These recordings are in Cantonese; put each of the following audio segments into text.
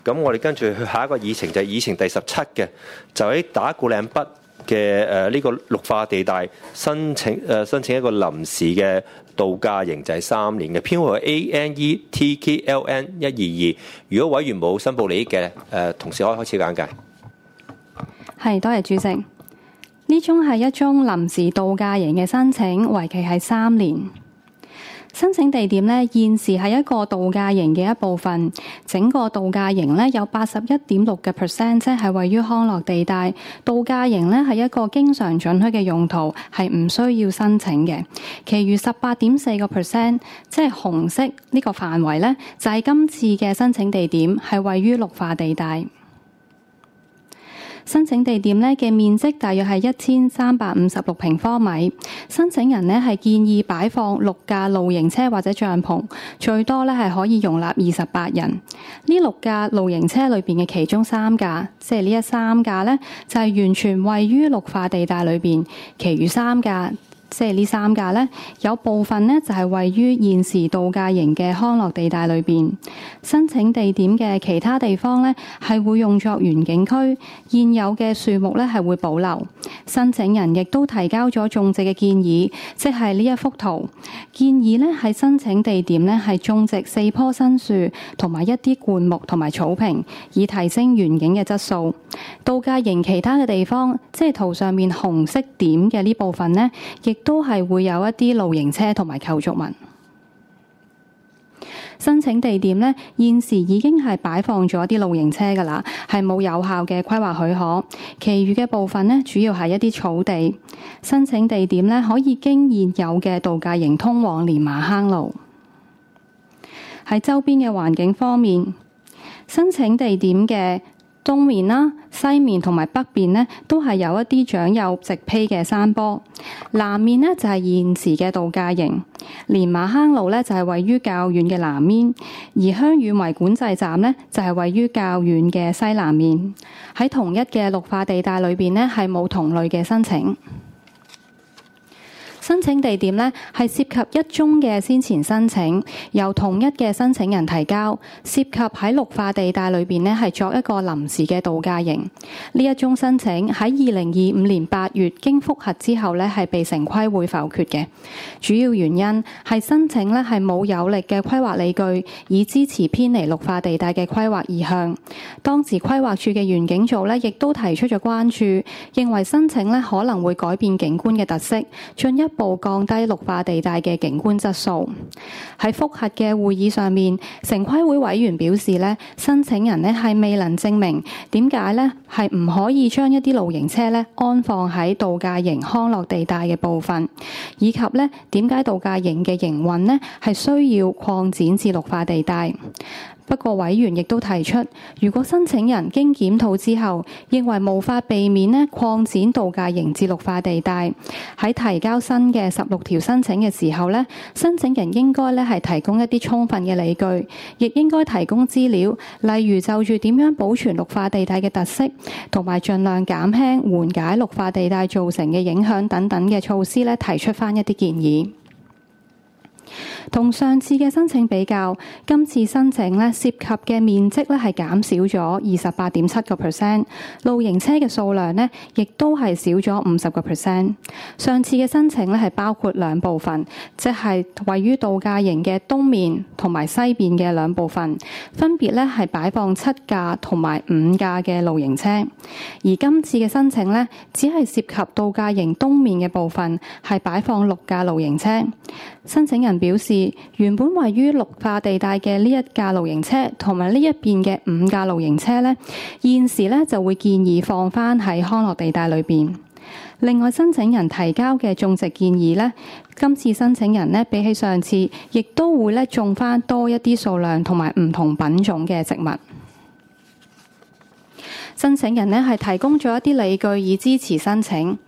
咁我哋跟住去下一個議程就係議程第17嘅，就喺打鼓嶺北嘅呢個綠化地帶申請一個臨時嘅度假營，就係3年嘅，編號係 ANETKLN122。如果委員冇申報利益嘅，同事可以開始簡介。 係，多謝主席。呢宗係一宗臨時度假營嘅申請，為期係3年。申請地點呢，現時係一個度假營嘅一部分，整個度假營呢，有81.6%，即係位於康樂地帶。度假營呢，係一個經常准許嘅用途，係唔需要申請嘅。其餘18.4%，即係紅色呢個範圍呢，就係今次嘅申請地點，係位於綠化地帶。申請地點呢嘅面積大約係1356平方米。申請人呢係建議擺放6架露營車或者帳篷，最多呢係可以容納28人。呢6架露營車裏邊嘅其中3架，即係呢3架呢，就係完全位於綠化地帶裏邊，其餘3架。即係呢3架呢，有部分呢就係位於現時度假營嘅康樂地帶裏邊。申請地點嘅其他地方呢，係會用作園景區，現有嘅樹木呢係會保留。申請人亦都提交咗種植嘅建議，即係呢一幅圖。建議呢係申請地點呢係種植4棵新樹同埋一啲灌木同埋草坪，以提升園景嘅質素。度假營其他嘅地方，即係圖上面紅色點嘅呢部分呢，亦都係會有一啲露營車同埋構築物。申請地點呢，現時已經係擺放咗啲露營車㗎喇，係冇有效嘅規劃許可。其餘嘅部分呢，主要係一啲草地。申請地點呢，可以經現有嘅度假營通往蓮麻坑路。喺周邊嘅環境方面，申請地點嘅東面啦、西面同埋北邊呢，都係有一啲長有植被嘅山坡。南面呢，就係現時嘅度假營。蓮麻坑路呢，就係位於較遠嘅南面，而香園圍管制站呢，就係位於較遠嘅西南面。喺同一嘅綠化地帶裏邊呢，係冇同類嘅申請。申請地點呢，係涉及一宗嘅先前申請，由同一嘅申請人提交，涉及喺綠化地帶裏邊呢，係作一個臨時嘅度假營。呢一宗申請喺2025年8月經覆核之後呢，係被城規會否決嘅。主要原因係申請呢係冇有力嘅規劃理據，以支持偏離綠化地帶嘅規劃意向。當時規劃處嘅園景組呢，亦都提出咗關注，認為申請呢可能會改變景觀嘅特色，進一步降低綠化地帶嘅景觀質素。喺覆核嘅會議上面，城規會委員表示呢，申請人呢係未能證明點解呢係唔可以將一啲露營車呢安放喺度假營康樂地帶嘅部分，以及呢點解度假營嘅營運呢係需要擴展至綠化地帶。不過委員亦都提出，如果申請人經檢討之後認為無法避免呢擴展度假營至綠化地帶，喺提交新嘅16條申請嘅時候呢，申請人應該呢係提供一啲充分嘅理據，亦應該提供資料，例如就住點樣保存綠化地帶嘅特色，同埋盡量減輕緩解綠化地帶造成嘅影響等等嘅措施呢，提出返一啲建議。同上次嘅申請比較，今次申請呢涉及嘅面積呢係減少咗28.7%，露營車嘅數量呢亦都係少咗50%。上次嘅申請呢係包括兩部分，即係位於度假營嘅東面同埋西邊嘅兩部分，分別呢係擺放7架同埋5架嘅露營車。而今次嘅申請呢，只係涉及度假營東面嘅部分，係擺放6架露營車。申請人表示，原本位於綠化地帶嘅呢1架露營車同埋呢一邊嘅5架露營車呢，現時呢就會建議放返喺康樂地帶裏邊。另外，申請人提交嘅種植建議呢，今次申請人呢比起上次，亦都會呢種返多一啲數量同埋唔同品種嘅植物。申請人呢係提供咗一啲理據以支持申請。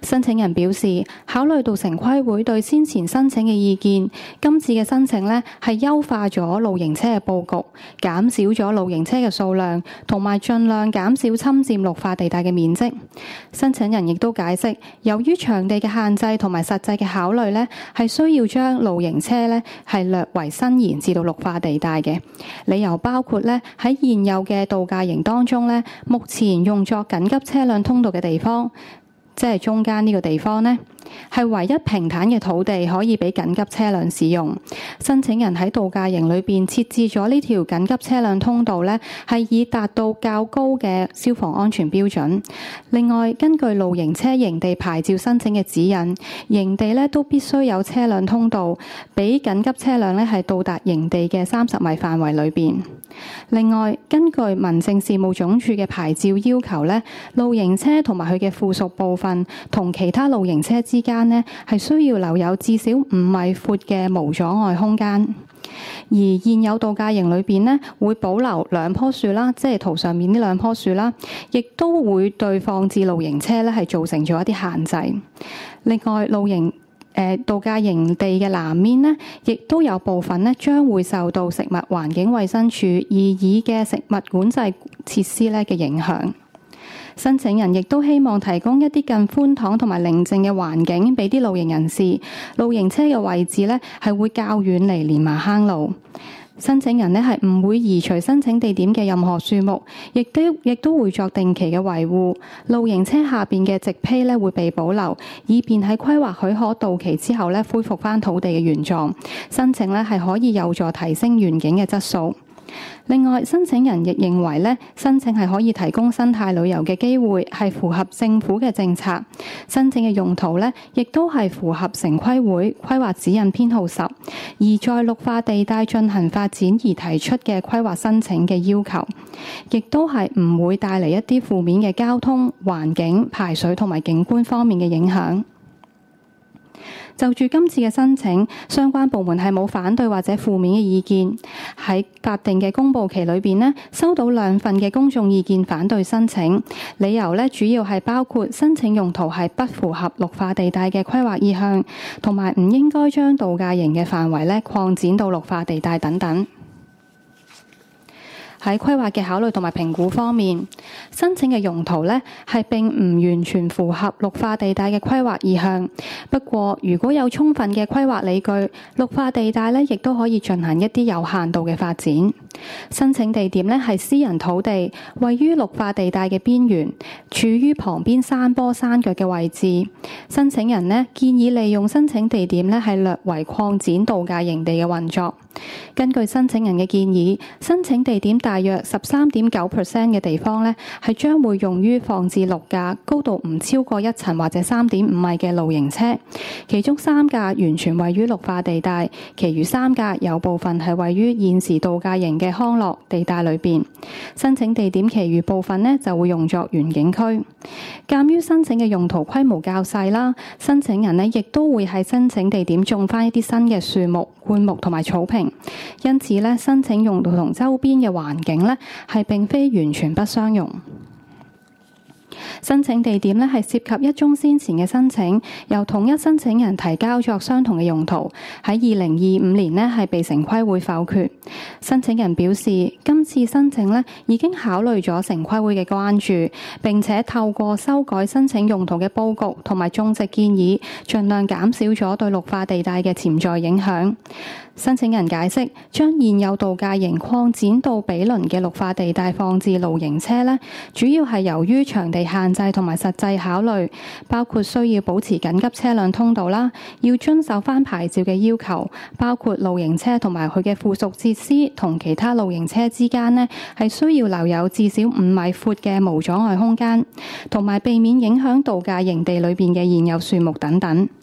申請人表示，考慮到城規會對先前申請嘅意見，今次嘅申請呢係優化咗露營車嘅佈局，減少咗露營車嘅數量，同埋盡量減少侵佔綠化地帶嘅面積。申請人亦都解釋，由於場地嘅限制同埋實際嘅考慮呢，係需要將露營車呢係略為伸延至到綠化地帶嘅。理由包括呢，喺現有嘅度假營當中呢，目前用作緊急車輛通道嘅地方，即係中間呢個地方呢，係唯一平坦嘅土地可以俾緊急車輛使用。申請人喺度假營裏邊設置咗呢條緊急車輛通道呢，係以達到較高嘅消防安全標準。另外，根據露營車營地牌照申請嘅指引，營地呢都必須有車輛通道，俾緊急車輛呢係到達營地嘅30米範圍裏邊。另外，根據民政事務總署嘅牌照要求呢，露營車同埋佢嘅附屬部分同其他露營車之間呢係需要留有至少5米闊嘅無阻礙空間。而現有度假營裏邊呢，會保留2棵樹啦，即係圖上面呢2棵樹啦，亦都會對放置露營車呢係造成咗一啲限制。另外，度假營地嘅南面呢，亦都有部分呢將會受到食物環境衛生署擬議嘅食物管制設施呢嘅影響。申請人亦都希望提供一啲更寬敞同埋寧靜嘅環境俾啲露營人士。露營車嘅位置呢係會較遠離連麻坑路。申請人呢係唔會移除申請地點嘅任何樹木，亦都會作定期嘅維護。露營車下邊嘅植被呢會被保留，以便喺規劃許可到期之後呢恢復返土地嘅原狀。申請呢係可以有助提升園景嘅質素。另外，申請人亦認為呢，申請係可以提供生態旅遊嘅機會，係符合政府嘅政策。申請嘅用途呢，亦都係符合城規會規劃指引編號10，而在綠化地帶進行發展而提出嘅規劃申請嘅要求，亦都係唔會帶嚟一啲負面嘅交通、環境、排水同埋景觀方面嘅影響。就住今次嘅申請，相關部門係冇反對或者負面嘅意見。喺法定嘅公佈期裏邊呢，收到2份嘅公眾意見反對申請，理由呢主要係包括申請用途係不符合綠化地帶嘅規劃意向，同埋唔應該將度假營嘅範圍呢擴展到綠化地帶等等。喺規劃嘅考慮同埋評估方面，申請嘅用途呢係並唔完全符合綠化地帶嘅規劃意向。不過，如果有充分嘅規劃理據，綠化地帶呢亦都可以進行一啲有限度嘅發展。申請地點呢係私人土地，位於綠化地帶嘅邊緣，處於旁邊山坡山腳嘅位置。申請人呢建議利用申請地點呢係略為擴展度假營地嘅運作。根據申請人嘅建議，申請地點大約13.9% 嘅地方呢係將會用於放置6架高度唔超過1層或者3.5米嘅露營車，其中3架完全位於綠化地帶，其餘3架有部分係位於現時度假營嘅康樂地帶裏邊。申請地點其餘部分呢就會用作園景區。鑑於申請嘅用途規模較細啦，申請人呢亦都會喺申請地點種返一啲新嘅樹木、灌木同埋草坪，因此呢，申請用途同周邊嘅環境呢係並非完全不相容。申請地點呢係涉及一宗先前嘅申請，由同一申請人提交作相同嘅用途，喺2025年呢係被城規會否決。申請人表示，今次申請呢已經考慮咗城規會嘅關注，並且透過修改申請用途嘅佈局同埋種植建議，盡量減少咗對綠化地帶嘅潛在影響。申請人解釋，將現有度假營擴展到毗鄰嘅綠化地帶放置露營車呢，主要係由於場地限制同埋實際考慮，包括需要保持緊急車輛通道啦，要遵守返牌照嘅要求，包括露營車同埋佢嘅附屬設施同其他露營車之間呢係需要留有至少5米闊嘅無阻礙空間，同埋避免影響度假營地裏邊嘅現有樹木等等。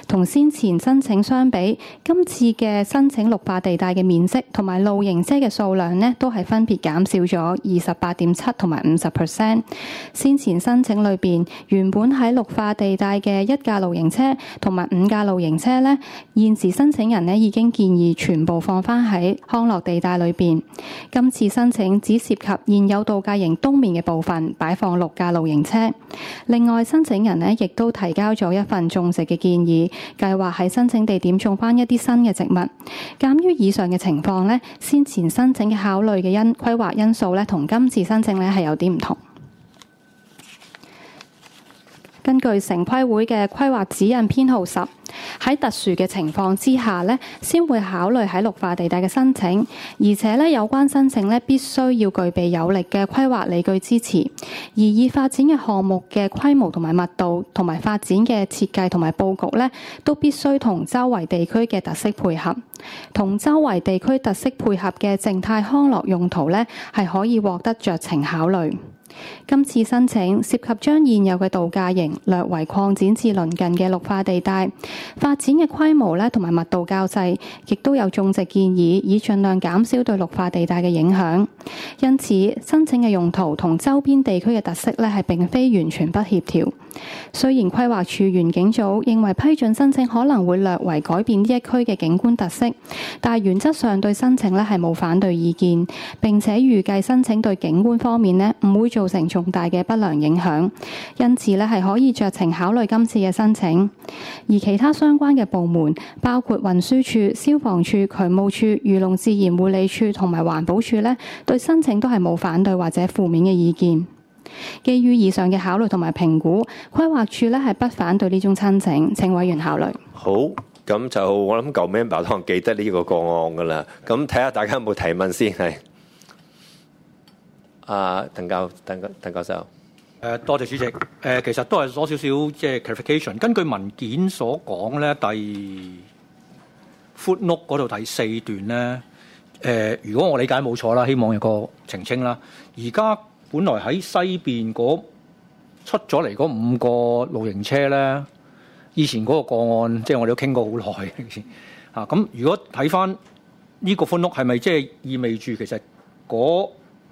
同先前申請相比，今次嘅申請綠化地帶嘅面積同埋露營車嘅數量呢，都係分別減少咗28.7%同埋50%。先前申請裏邊原本喺綠化地帶嘅1架露營車同埋5架露營車呢，現時申請人呢已經建議全部放返喺康樂地帶裏邊。今次申請只涉及現有度假營東面嘅部分擺放6架露營車。另外，申請人呢亦都提交咗一份種植嘅建議，計劃喺申請地點種返一啲新嘅植物。鑑於以上嘅情況呢，先前申請嘅考慮嘅規劃因素呢，同今次申請呢係有啲唔同。根據城規會嘅規劃指引編號10，喺特殊嘅情況之下呢，先會考慮喺綠化地帶嘅申請，而且呢，有關申請呢必須要具備有力嘅規劃理據支持，而已發展嘅項目嘅規模同埋密度，同埋發展嘅設計同埋佈局呢，都必須同周圍地區嘅特色配合。同周圍地區特色配合嘅靜態康樂用途呢，係可以獲得酌情考慮。今次申請涉及將現有嘅度假營略為擴展至鄰近嘅綠化地帶，發展嘅規模咧同埋密度較細，亦都有種植建議，以盡量減少對綠化地帶嘅影響。因此，申請嘅用途同周邊地區嘅特色咧係並非完全不協調。雖然規劃署園境組認為批准申請可能會略為改變呢一區嘅景觀特色，但係原則上對申請咧係冇反對意見，並且預計申請對景觀方面咧唔會造成重大嘅不良影響，因此咧係可以酌情考慮今次嘅申請。而其他相關嘅部門，包括運輸署、消防處、渠務處、漁農自然護理處同埋環保署咧，對申請都係冇反對或者負面嘅意見。基於以上嘅考慮同埋評估，規劃署咧係不反對呢宗申請，請委員考慮。 好，咁就我諗舊 member 可能記得呢個個案㗎啦。咁睇下大家有冇提問先係。鄧教授。 多謝主席。其實都係攞少少即係 clarification。根據文件所講咧，第 footnote 嗰度第4段咧，如果我理解冇錯啦，希望有個澄清啦。而家本來喺西邊嗰出咗嚟嗰5個露營車咧，以前嗰個個案，即係我哋都傾過好耐嚇。咁如果睇翻呢個 footnote，係咪即係意味住其實嗰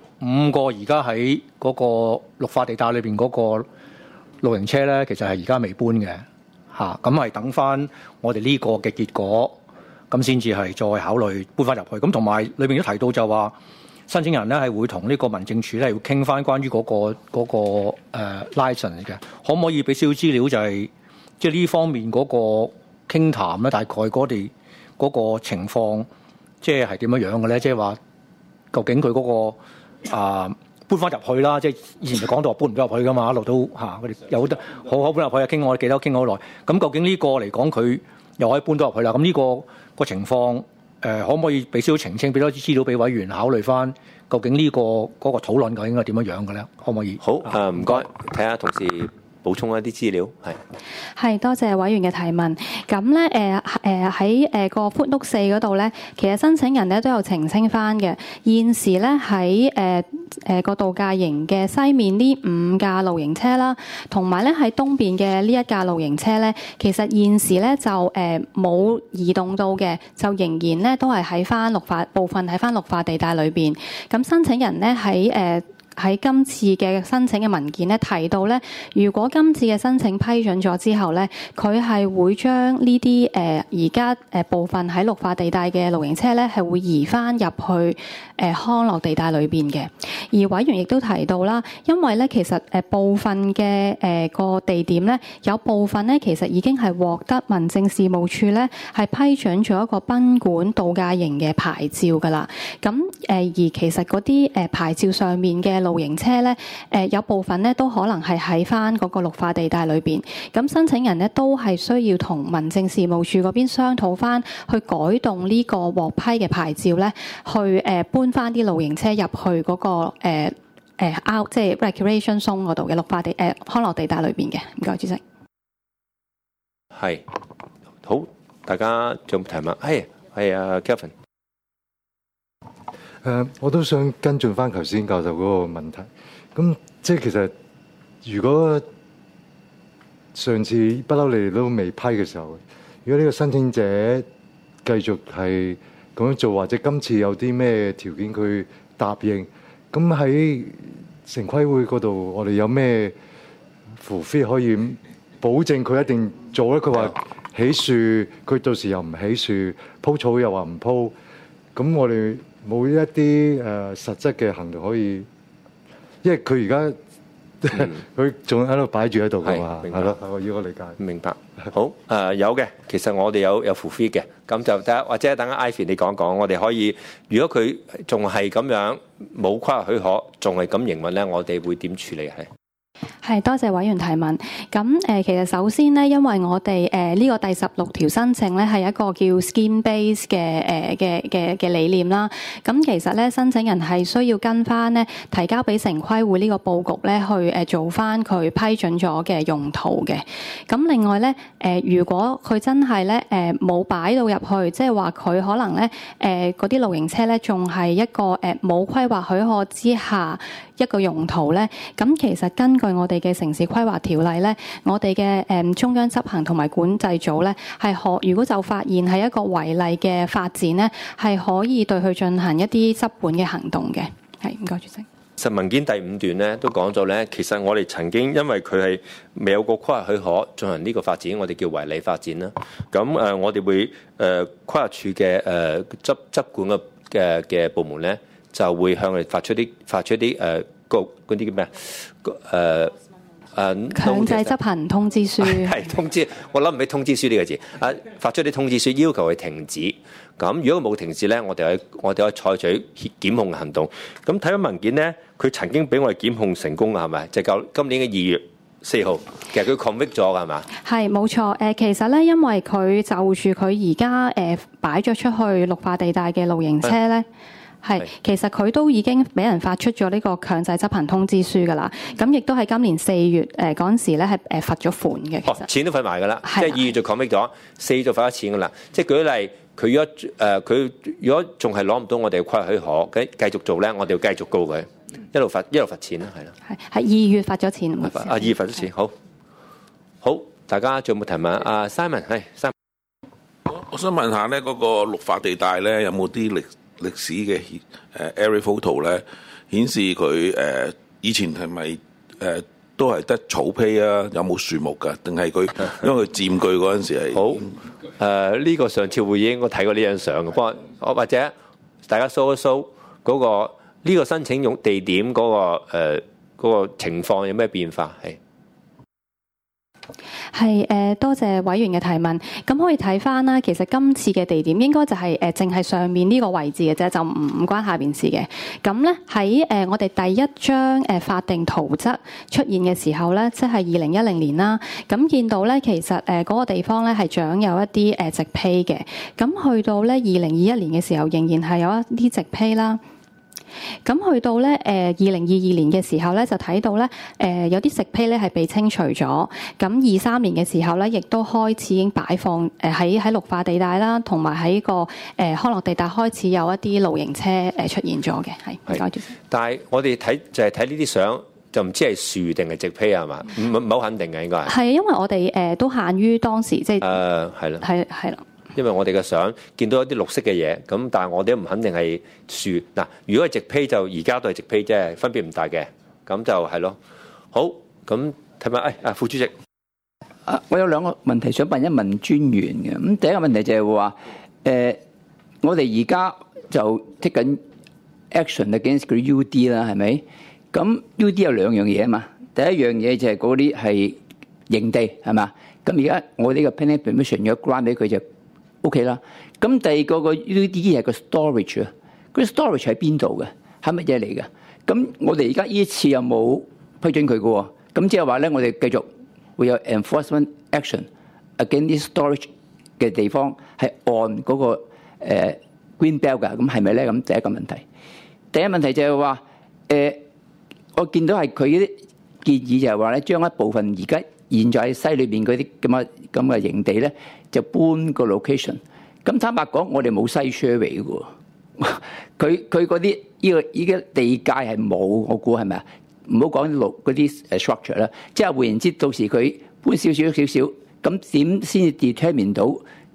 5個而家喺嗰個綠化地帶裏邊嗰個露營車咧，其實係而家未搬嘅嚇。咁係等翻我哋呢個嘅結果，咁先至係再考慮搬翻入去。咁同埋裏邊都提到就話，申請人咧係會同呢個民政處咧要傾翻關於嗰個license 嘅，可唔可以俾少少資料？就係即係呢方面嗰個傾談咧，大概我哋嗰個情況即係點樣樣嘅咧？即係話究竟佢嗰個搬翻入去啦，即係以前就講到話搬唔到入去噶嘛，一路都佢哋有好多好搬入去啊，傾我記得傾好耐。咁究竟呢個嚟講，佢又可以搬到入去啦？咁呢個情況可唔可以俾少少澄清，俾多啲資料俾委員考慮翻？究竟呢嗰個討論究竟係點樣樣嘅咧？可唔可以？ 好，唔該，睇下同事補充一啲資料， 係多謝委員嘅提問。咁咧喺個 footnote 4嗰度咧，其實申請人咧都有澄清翻嘅。現時咧喺個度假營嘅西面呢5架露營車啦，同埋咧喺東邊嘅呢1架露營車咧，其實現時咧就冇移動到嘅，就仍然咧都係喺翻綠化部分喺翻綠化地帶裏邊。咁申請人咧喺今次嘅申請嘅文件咧提到咧，如果今次嘅申請批准咗之後咧，佢係會將呢啲而家部分喺綠化地帶嘅露營車咧係會移翻入去康樂地帶裏邊嘅。而委員亦都提到啦，因為咧其實部分嘅個地點咧有部分咧其實已經係獲得民政事務處咧係批准咗一個賓館度假營嘅牌照㗎啦。咁而其實嗰啲牌照上面嘅露營車咧，有部分咧都可能係喺翻嗰個綠化地帶裏邊。咁申請人咧都係需要同民政事務處嗰邊商討翻，去改動呢個獲批嘅牌照咧，去搬翻啲露營車入去嗰個即係 recreation zone 嗰度嘅綠化地康樂地帶裏邊嘅。唔該，主席。 係好，大家仲有冇提問？係啊 Kevin。 我都想跟進翻頭先教授嗰個問題。咁即係其實，如果上次不嬲你哋都未批嘅時候， 如果呢個申請者繼續係咁樣做，或者今次有啲咩條件佢答應，咁喺城規會嗰度，我哋有咩符非可以保證佢一定做咧？佢話起樹，佢到時又唔起樹，鋪草又話唔鋪，咁我哋冇一啲實質嘅行動可以，因為佢而家佢仲喺度擺住喺度㗎嘛，係咯，我理解。 明白。好有嘅，其實我哋有符非嘅，咁就得或者等阿 Ivy 你講講，我哋可以如果佢仲係咁樣冇規劃許可，仲係咁營運咧，我哋會點處理係？ 多謝委員提問。咁其實首先咧，因為我哋呢個第16條申請咧係一個叫 scheme base 嘅理念啦。咁其實咧，申請人係需要跟翻咧提交俾城規會呢個佈局咧去做翻佢批准咗嘅用途嘅。咁另外咧如果佢真係咧冇擺到入去，即係話佢可能咧嗰啲露營車咧仲係一個冇規劃許可之下一個用途咧，咁其實根據我哋嘅城市規劃條例咧，我哋嘅中央執行同埋管制組咧如果就發現係一個違例嘅發展咧，係可以對佢進行一啲執管嘅行動嘅。係，唔該主席。 實文件第5段咧都講咗咧，其實我哋曾經因為佢係未有個規劃許可進行呢個發展，我哋叫違例發展啦。咁我哋會規劃處嘅執管嘅部門咧，就會向佢哋發出啲嗰啲叫咩強制執行通知書係通知，我諗唔起通知書呢個字。發出啲通知書要求佢停止。咁如果冇停止咧，我哋可以採取檢控嘅行動。咁睇翻文件咧，佢曾經俾我哋檢控成功㗎，係咪？就係今年嘅2月4號，其實佢 convict 咗㗎，係嘛？係冇錯。其實咧，因為佢就住佢而家擺咗出去綠化地帶嘅露營車咧。其實佢都已經俾人發出咗呢個強制執行通知書㗎啦。咁亦都係今年4月嗰陣時咧係罰咗款嘅。其實錢都罰埋㗎啦，即係2月就 convict 咗，4月就罰咗錢㗎啦。即係舉例，佢如果仲係攞唔到我哋嘅規劃許可，繼續做咧，我哋要繼續告佢，一路罰錢啦，係啦。 係2月罰咗錢。 2月罰咗錢，好，大家仲有冇提問？阿 Simon 係 Simon， 我想問下咧，嗰個綠化地帶咧有冇啲歷史嘅area photo 咧，顯示佢以前係咪都係得草坯啊？有冇樹木㗎？定係佢因為佢佔據嗰陣時係好呢個上次會議應該睇過呢張相嘅，不過或者大家 show 一 show 嗰個呢個申請用地點嗰個情況有咩變化係？ 多謝委員嘅提問。咁可以睇翻啦，其實今次嘅地點應該就係淨係上面呢個位置嘅啫，就唔關下邊事嘅。咁咧喺我哋第一張法定圖則出現嘅時候咧，即係2010年啦。咁見到咧，其實嗰個地方咧係長有一啲植被嘅。咁去到咧2021年嘅時候，仍然係有一啲植被啦。咁去到咧2022年嘅時候咧，就睇到咧有啲植被咧係被清除咗。咁23年嘅時候咧，亦都開始已經擺放喺綠化地帶啦，同埋喺個康樂地帶開始有一啲露營車出現咗嘅。係， 但係我哋睇就係睇呢啲相，就唔知係樹定係植被係嘛？唔好肯定嘅應該係。係因為我哋都限於當時即係係啦， 係啦。 因為我哋嘅相見到一啲綠色嘅嘢，咁但係我哋都唔肯定係樹嗱。如果係植被就而家都係植被啫，分別唔大嘅，咁就係咯。好，咁睇下，副主席， 我有2個問題想問一問專員嘅。咁第一個問題就係話，我哋而家就 take 緊 action against 嗰啲 UD 啦，係咪？咁 UD 有2樣嘢啊嘛。第一樣嘢就係嗰啲係營地係嘛？咁而家我呢個 planning permission 如果 grant 俾佢就 OK 啦。咁第二個 UD 係個 storage 啊，嗰啲 storage 喺邊度嘅？係乜嘢嚟嘅？咁我哋而家呢一次有冇批准佢嘅喎？咁即係話咧，我哋繼續會有 enforcement action against storage 嘅地方係按嗰個green belt 㗎。咁係咪咧？咁第一個問題。第一問題就係話我見到係佢啲建議就係話咧，將一部分而家現在喺西裏邊嗰啲咁嘅營地咧，就搬個 location。咁坦白講，我哋冇西 survey 嘅喎。佢嗰啲依個地界係冇，我估係咪啊？唔好講嗰啲structure啦，即係換言之，到時佢搬少少，咁點先至 determine 到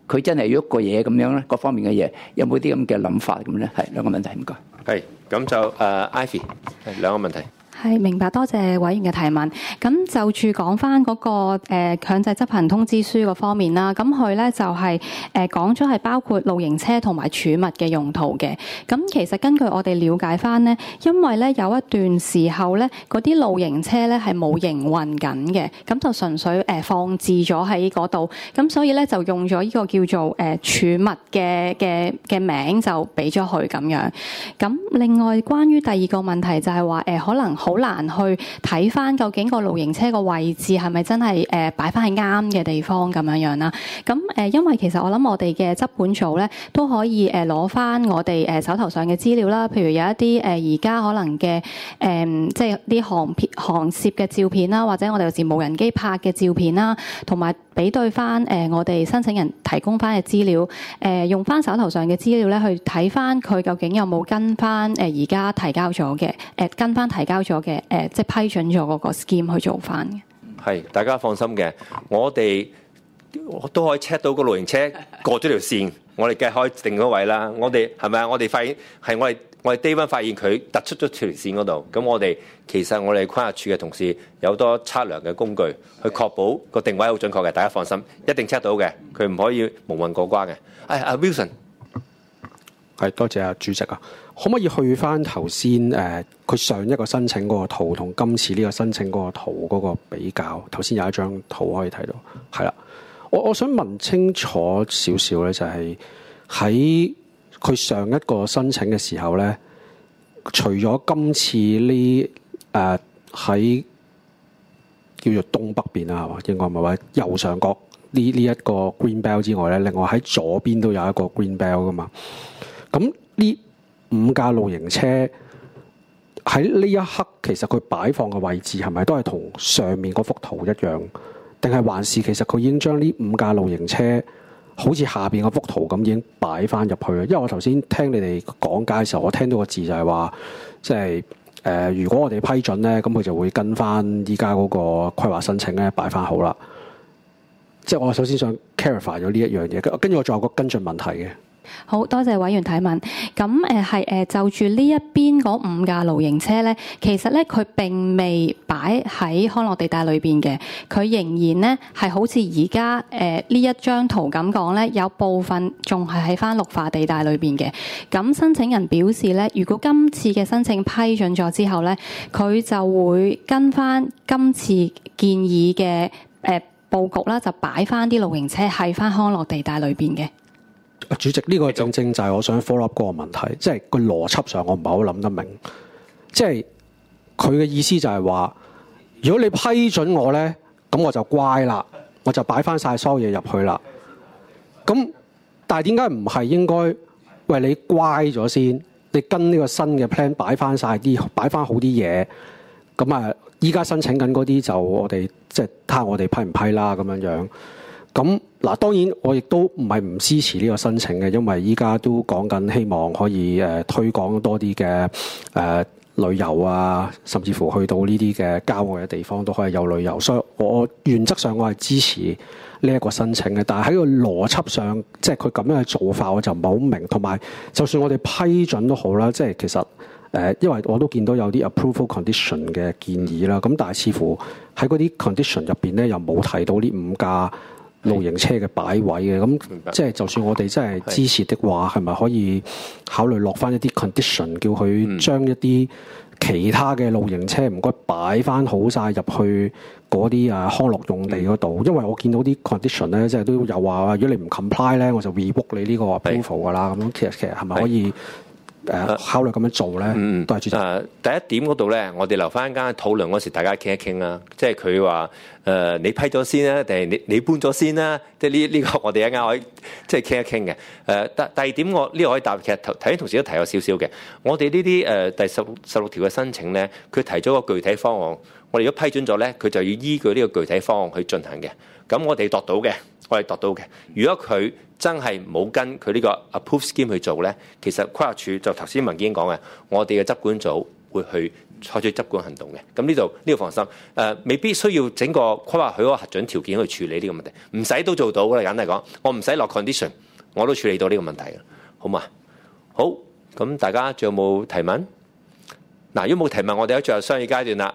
佢真係喐個嘢咁樣咧，各方面嘅嘢有冇啲咁嘅諗法咁咧？係兩個問題，唔該。 係咁就Ivy 兩個問題。 係明白，多謝委員嘅提問。咁就住講翻嗰個強制執行通知書嗰方面啦。咁佢咧就係講咗係包括露營車同埋儲物嘅用途嘅。咁其實根據我哋了解翻咧，因為咧有一段時候咧嗰啲露營車咧係冇營運緊嘅，咁就純粹放置咗喺嗰度。咁所以咧就用咗呢個叫做儲物嘅名就俾咗佢咁樣。咁另外關於第二個問題就係話可能好難去睇翻究竟個露營車個位置係咪真係擺翻喺啱嘅地方咁樣啦。咁因為其實我諗我哋嘅執管組咧都可以攞翻我哋手頭上嘅資料啦，譬如有一啲而家可能嘅即係啲航攝嘅照片啦，或者我哋有時無人機拍嘅照片啦，同埋比對翻我哋申請人提供翻嘅資料，用翻手頭上嘅資料咧去睇翻佢究竟有冇跟翻而家提交咗嘅跟翻提交咗嘅即係批准咗嗰個 scheme 去做翻嘅。係大家放心嘅，我哋都可以 check 到個露營車過咗條線，我哋梗係可以定嗰位啦。我哋係咪啊？我哋發現係我哋 day one 發現佢突出咗條線嗰度，咁我哋其實我哋規劃處嘅同事有好多測量嘅工具去確保個定位好準確嘅，大家放心，一定 check 到嘅，佢唔可以蒙混過關嘅。阿 Wilson， 係多謝主席啊，可唔可以去翻頭先佢上一個申請嗰個圖同今次呢個申請嗰個圖嗰個比較？頭先有一張圖可以睇到，係啦，我想問清楚少少咧，就係喺佢上一個申請嘅時候咧，除咗今次呢喺叫做東北邊啊，係嘛？應該唔係話右上角呢一個 green belt 之外咧，另外喺左邊都有一個 green belt 噶嘛。咁呢5架露營車喺呢一刻，其實佢擺放嘅位置係咪都係同上面嗰幅圖一樣？定係還是其實佢已經將呢5架露營車好似下邊嗰幅圖咁已經擺翻入去？因為我頭先聽你哋講解嘅時候，我聽到個字就係話，即係如果我哋批准咧，咁佢就會跟翻依家嗰個規劃申請咧擺翻好啦。即係我首先想 clarify 咗呢一樣嘢，跟住我仲有個跟進問題嘅。 好多謝委員提問。咁係就住呢一邊嗰5架露營車咧，其實咧佢並未擺喺康樂地帶裏邊嘅，佢仍然咧係好似而家呢一張圖咁講咧，有部分仲係喺翻綠化地帶裏邊嘅。咁申請人表示咧，如果今次嘅申請批准咗之後咧，佢就會跟翻今次建議嘅佈局啦，就擺翻啲露營車喺翻康樂地帶裏邊嘅。 主席，呢個正正就係我想 follow up 嗰個問題，即係個邏輯上我唔係好諗得明。即係佢嘅意思就係話，如果你批准我咧，咁我就乖啦，我就擺翻晒所有嘢入去啦。咁但係點解唔係應該喂你乖咗先？你跟呢個新嘅 plan 擺翻好啲嘢，咁啊依家申請緊嗰啲就我哋即係睇下我哋批唔批啦咁樣樣。咁嗱，當然我亦都唔係唔支持呢個申請嘅，因為依家都講緊希望可以推廣多啲嘅旅遊啊，甚至乎去到呢啲嘅郊外嘅地方都可以有旅遊，所以我原則上我係支持呢一個申請嘅。但係喺個邏輯上，即係佢咁樣嘅做法，我就唔係好明。同埋，就算我哋批准都好啦，即係其實因為我都見到有啲 approval condition 嘅建議啦，咁但係似乎喺嗰啲 condition 入邊咧，又冇提到呢5架露營車嘅擺位嘅，咁即係就算我哋真係支持的話，係咪可以考慮落翻一啲 condition， 叫佢將一啲其他嘅露營車唔該擺翻好晒入去嗰啲康樂用地嗰度？因為我見到啲 condition 咧，即係都有話，如果你唔 comply 咧，我就 revoke 你呢個 approval 噶啦。咁其實係咪可以考慮咁樣做咧？都係主席。 第一點嗰度咧，我哋留翻間討論嗰時，大家傾一傾啦。即係佢話你批咗先啦，定係你搬咗先啦？即係呢個我哋一間可以即係傾一傾嘅。第二點我呢個可以答，其實頭先同事都提咗少少嘅。我哋呢啲第16條嘅申請咧，佢提咗個具體方案，我哋如果批准咗咧，佢就要依據呢個具體方案去進行嘅。咁我哋度到嘅，如果佢真係冇跟佢呢個 approved scheme 去做咧，其實規劃署就頭先文件講嘅，我哋嘅執管組會去採取執管行動嘅。咁呢度放心，未必需要整個規劃許可核准條件去處理呢個問題，唔使都做到㗎啦。簡單嚟講，我唔使落 condition， 我都處理到呢個問題嘅，好嘛？好，咁大家仲有冇提問？嗱，如果冇提問，我哋喺最後商議階段啦。